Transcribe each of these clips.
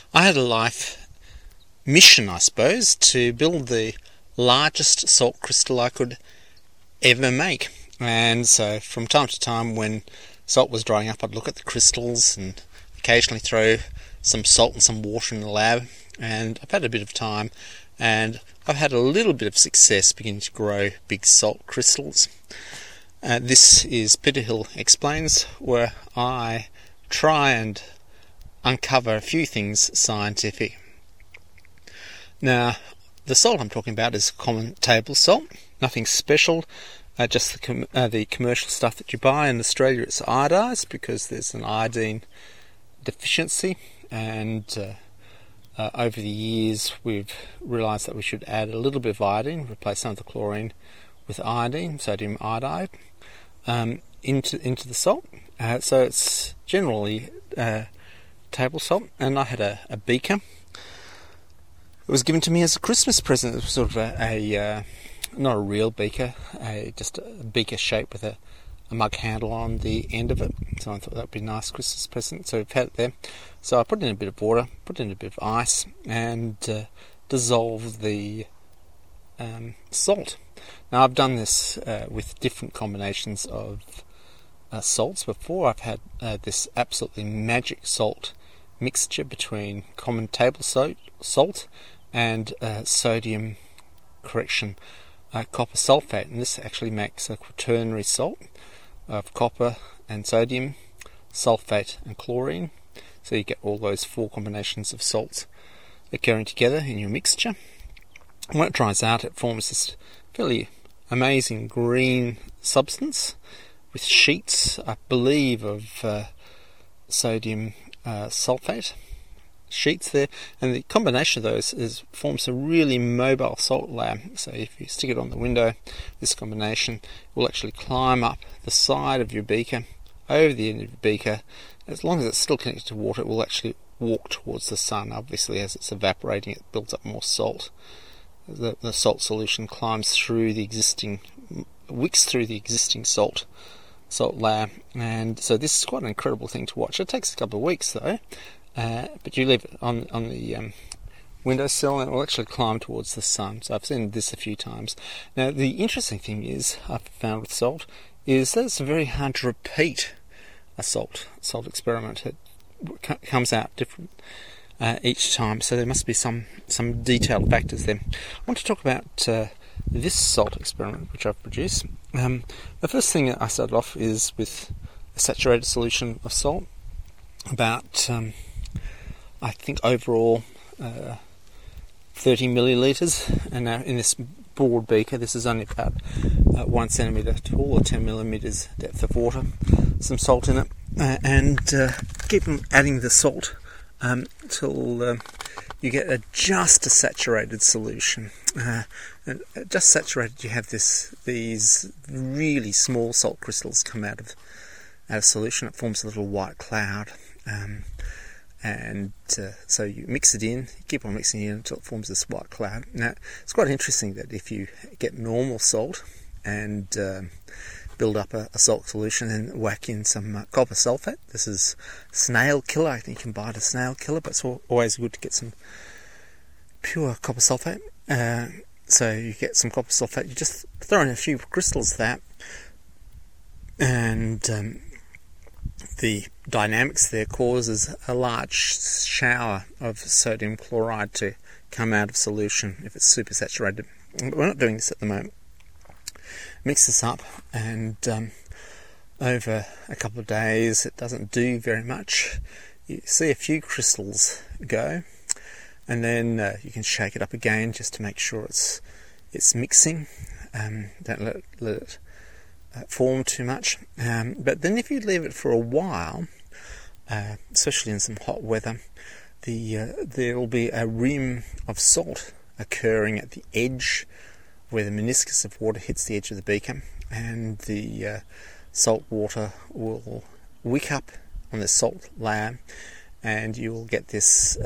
I had a life mission, I suppose, to build the largest salt crystal I could ever make. And so from time to time when salt was drying up, I'd look at the crystals and occasionally throw some salt and some water in the lab. And I've had a bit of time and I've had a little bit of success beginning to grow big salt crystals. This is Peter Hill Explains, where I try and uncover a few things scientific. Now, the salt I'm talking about is common table salt, nothing special, just the commercial stuff that you buy. In Australia it's iodised because there's an iodine deficiency, and over the years we've realised that we should add a little bit of iodine, replace some of the chlorine with iodine, sodium iodide, into the salt. So it's generally table salt, and I had a beaker. It was given to me as a Christmas present. It was sort of a not a real beaker, just a beaker shape with a mug handle on the end of it. So I thought that would be a nice Christmas present. So we've had it there. So I put in a bit of water, put in a bit of ice, and dissolved the salt. Now I've done this with different combinations of salts before. I've had this absolutely magic salt mixture between common table salt and sodium correction copper sulfate, and this actually makes a quaternary salt of copper and sodium, sulfate and chlorine. So you get all those four combinations of salts occurring together in your mixture. And when it dries out, it forms this fairly amazing green substance with sheets, I believe, of sodium sulfate sheets there, and the combination of those forms a really mobile salt lab. So if you stick it on the window, this combination will actually climb up the side of your beaker, over the end of your beaker. As long as it's still connected to water, it will actually walk towards the sun. Obviously, as it's evaporating, it builds up more salt. The salt solution climbs through wicks through the existing salt layer, and so this is quite an incredible thing to watch. It takes a couple of weeks though, but you leave it on the windowsill and it will actually climb towards the sun. So I've seen this a few times. Now the interesting thing is, I've found with salt, is that it's very hard to repeat a salt experiment. It comes out different each time, so there must be some detailed factors there. I want to talk about this salt experiment which I've produced. The first thing I started off is with a saturated solution of salt, about I think overall 30 millilitres, and now in this broad beaker, this is only about 1 centimetre tall or 10 millimetres depth of water, some salt in it, and keep on adding the salt till you get just a saturated solution. And just saturated, you have these really small salt crystals come out of solution. It forms a little white cloud, and so you mix it in, you keep on mixing it in until it forms this white cloud. Now it's quite interesting that if you get normal salt and build up a salt solution and whack in some copper sulfate. This is snail killer. I think you can buy it a snail killer, but it's always good to get some pure copper sulfate. So you get some copper sulfate, you just throw in a few crystals of that, and the dynamics there causes a large shower of sodium chloride to come out of solution if it's super saturated. We're not doing this at the moment. Mix this up, and over a couple of days it doesn't do very much. You see a few crystals go, and then you can shake it up again just to make sure it's mixing. Don't let it form too much. But then if you leave it for a while, especially in some hot weather, there will be a rim of salt occurring at the edge where the meniscus of water hits the edge of the beaker, and the salt water will wick up on the salt layer, and you will get this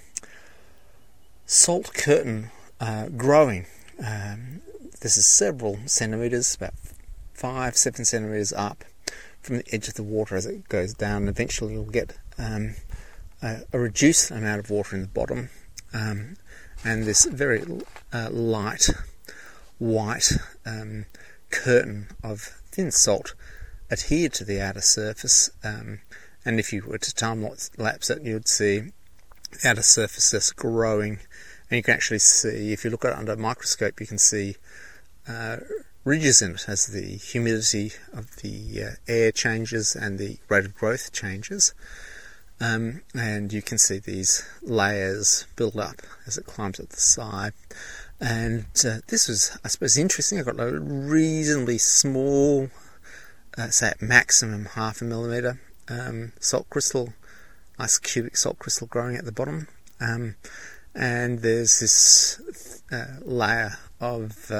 salt curtain growing. This is several centimetres, about 5-7 centimetres up from the edge of the water as it goes down. Eventually you'll get a reduced amount of water in the bottom, and this very light white curtain of thin salt adhered to the outer surface, and if you were to time-lapse it, you would see the outer surface just growing, and you can actually see, if you look at it under a microscope, you can see ridges in it as the humidity of the air changes and the rate of growth changes. And you can see these layers build up as it climbs up the side. And this was, I suppose, interesting. I got a reasonably small, say at maximum 0.5 millimetre salt crystal, nice cubic salt crystal growing at the bottom. And there's this layer of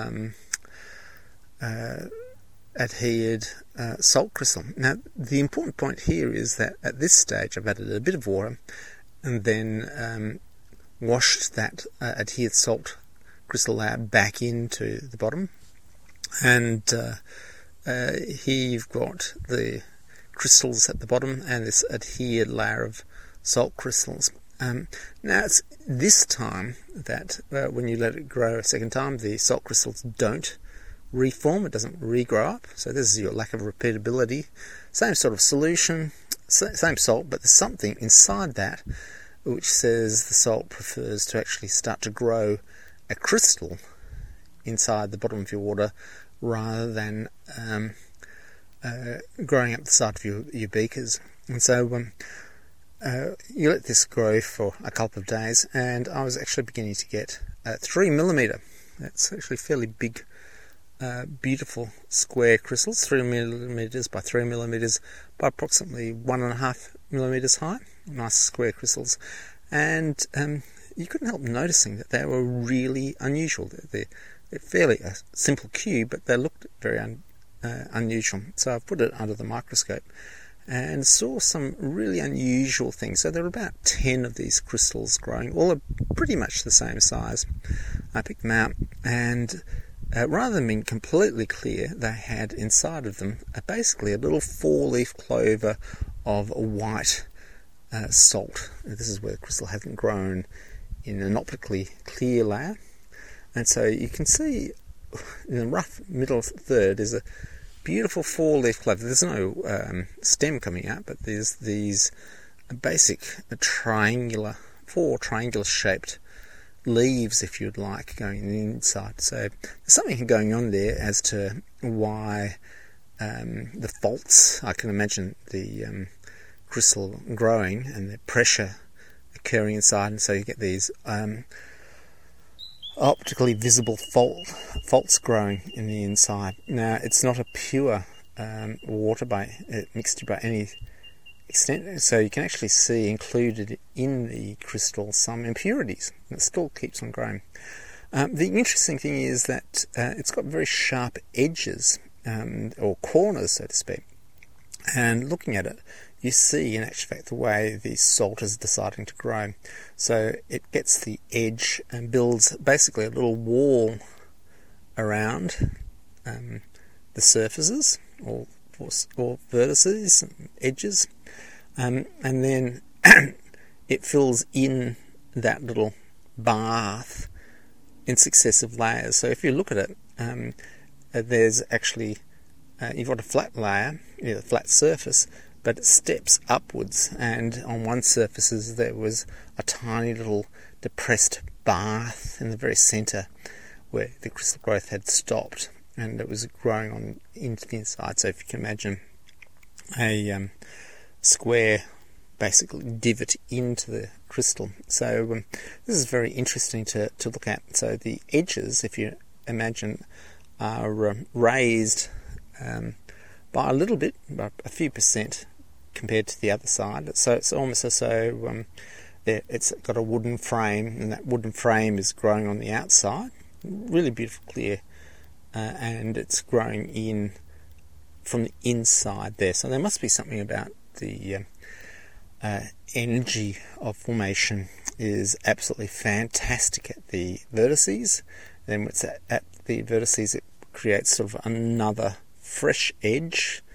adhered salt crystal. Now, the important point here is that at this stage I've added a bit of water and then washed that adhered salt crystal layer back into the bottom. And here you've got the crystals at the bottom and this adhered layer of salt crystals. Now, it's this time that when you let it grow a second time, the salt crystals don't reform, it doesn't regrow up. So this is your lack of repeatability. Same sort of solution, same salt, but there's something inside that which says the salt prefers to actually start to grow a crystal inside the bottom of your water rather than growing up the side of your beakers. And so you let this grow for a couple of days, and I was actually beginning to get 3 millimetre. That's actually fairly big, beautiful square crystals, 3 millimetres by 3 millimetres by approximately 1.5 millimetres high. Nice square crystals. And you couldn't help noticing that they were really unusual. They're fairly a simple cube, but they looked very unusual. So I put it under the microscope and saw some really unusual things. So there were about 10 of these crystals growing, all are pretty much the same size. I picked them out, and rather than being completely clear, they had inside of them basically a little 4-leaf clover of white salt. This is where the crystal hasn't grown in an optically clear layer. And so you can see in the rough middle third is a beautiful 4-leaf clover. There's no stem coming out, but there's these basic four triangular shaped leaves, if you'd like, going on the inside. So there's something going on there as to why the faults, I can imagine the crystal growing and the pressure occurring inside, and so you get these optically visible faults growing in the inside. Now, it's not a pure water mixture by any extent, so you can actually see included in the crystal some impurities, and it still keeps on growing. The interesting thing is that it's got very sharp edges, or corners, so to speak, and looking at it, you see in actual fact the way the salt is deciding to grow. So it gets the edge and builds basically a little wall around the surfaces or vertices and edges, and then it fills in that little bath in successive layers. So if you look at it, there's actually you've got a flat layer, a flat surface, but it steps upwards, and on one surface there was a tiny little depressed bath in the very centre where the crystal growth had stopped, and it was growing on into the inside. So if you can imagine a square, basically divot into the crystal. So this is very interesting to look at. So the edges, if you imagine, are raised by a little bit, by a few percent compared to the other side. So it's almost as though it's got a wooden frame, and that wooden frame is growing on the outside, really beautiful, clear, and it's growing in from the inside there. So there must be something about the energy of formation is absolutely fantastic at the vertices. Then when it's at the vertices, it creates sort of another fresh edge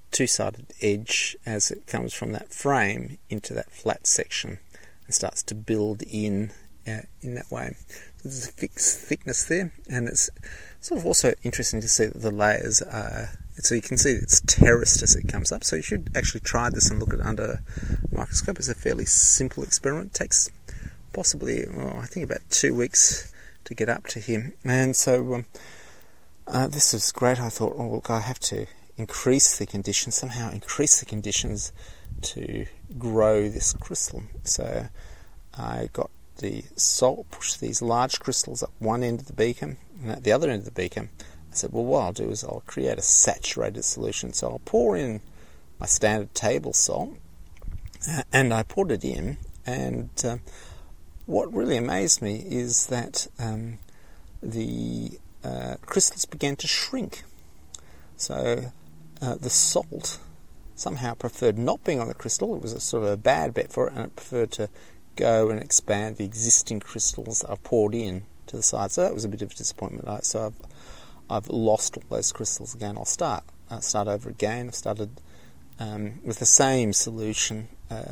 two-sided edge as it comes from that frame into that flat section and starts to build in that way. So there's a fixed thickness there, and it's sort of also interesting to see that the layers are, so you can see it's terraced as it comes up. So you should actually try this and look at it under a microscope. It's a fairly simple experiment. It takes possibly, I think about 2 weeks to get up to here. And so this is great. I thought, look, I have to somehow increase the conditions to grow this crystal. So I got the salt, pushed these large crystals up one end of the beaker, and at the other end of the beaker, I said, well, what I'll do is I'll create a saturated solution. So I'll pour in my standard table salt, and I poured it in, and what really amazed me is that the crystals began to shrink. So the salt somehow preferred not being on the crystal. It was a sort of a bad bet for it, and it preferred to go and expand the existing crystals that I've poured in to the side. So that was a bit of a disappointment. So I've lost all those crystals again. I'll start over again. I've started with the same solution,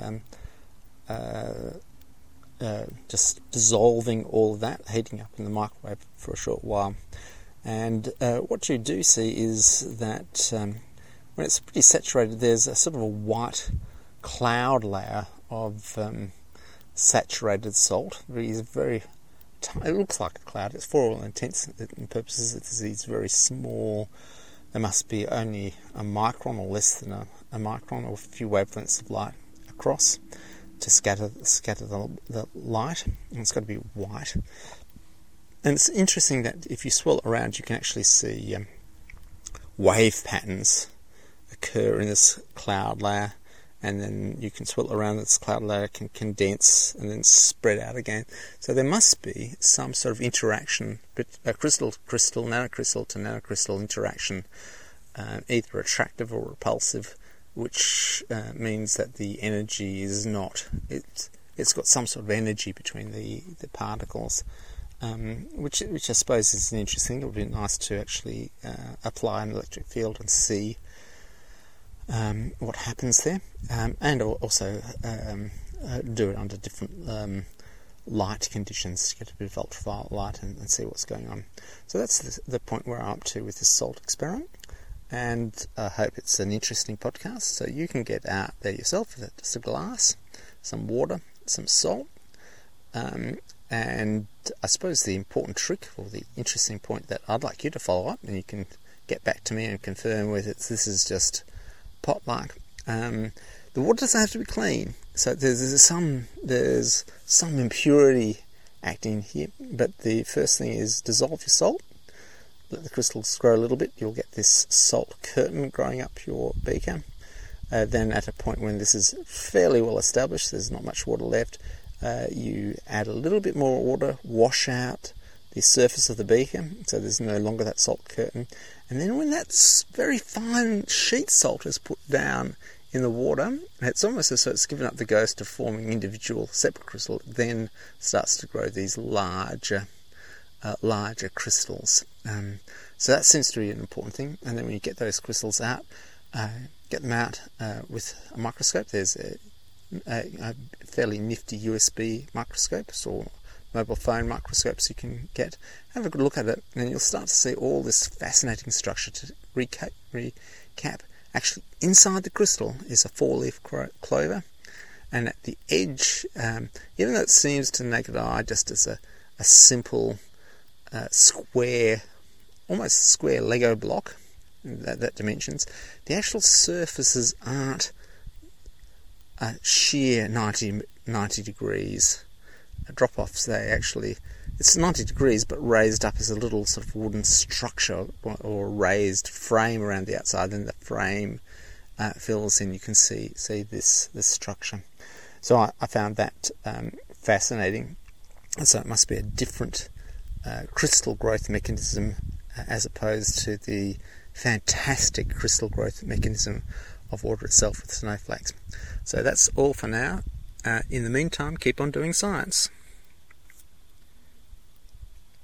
just dissolving all of that, heating up in the microwave for a short while. And what you do see is that when it's pretty saturated, there's a sort of a white cloud layer of saturated salt. It looks like a cloud. It's, for all intents and purposes, it's these very small. There must be only a micron or less than a micron, or a few wavelengths of light across to scatter the light, and it's got to be white. And it's interesting that if you swirl it around, you can actually see wave patterns occur in this cloud layer, and then you can swirl it around, this cloud layer can condense and then spread out again. So there must be some sort of interaction, crystal to crystal, nanocrystal to nanocrystal interaction, either attractive or repulsive, which means that the energy is not, it's got some sort of energy between the particles, which I suppose is an interesting thing. It would be nice to actually apply an electric field and see what happens there, and also do it under different light conditions to get a bit of ultraviolet light and see what's going on. So that's the point where I'm up to with this salt experiment, and I hope it's an interesting podcast. So you can get out there yourself with just a glass, some water, some salt, and I suppose the important trick, or the interesting point that I'd like you to follow up, and you can get back to me and confirm whether this is just potluck. The water doesn't have to be clean, so there's some impurity acting here, but the first thing is dissolve your salt, let the crystals grow a little bit. You'll get this salt curtain growing up your beaker. Then at a point when this is fairly well established, there's not much water left, you add a little bit more water, wash out the surface of the beaker, so there's no longer that salt curtain. And then when that very fine sheet salt is put down in the water, it's almost as though it's given up the ghost of forming individual separate crystals. It then starts to grow these larger crystals. So that seems to be an important thing. And then when you get those crystals out, get them out with a microscope. There's a fairly nifty USB microscope, or mobile phone microscopes you can get. Have a good look at it, and you'll start to see all this fascinating structure. To recap, actually inside the crystal is a 4-leaf clover, and at the edge, even though it seems to the naked eye just as a simple square, almost square Lego block, that dimensions, the actual surfaces aren't sheer 90 degrees drop-offs. It's 90 degrees but raised up as a little sort of wooden structure or raised frame around the outside. Then the frame fills in. You can see this structure. So I found that fascinating. So it must be a different crystal growth mechanism as opposed to the fantastic crystal growth mechanism of water itself with snowflakes. So that's all for now. In the meantime, keep on doing science.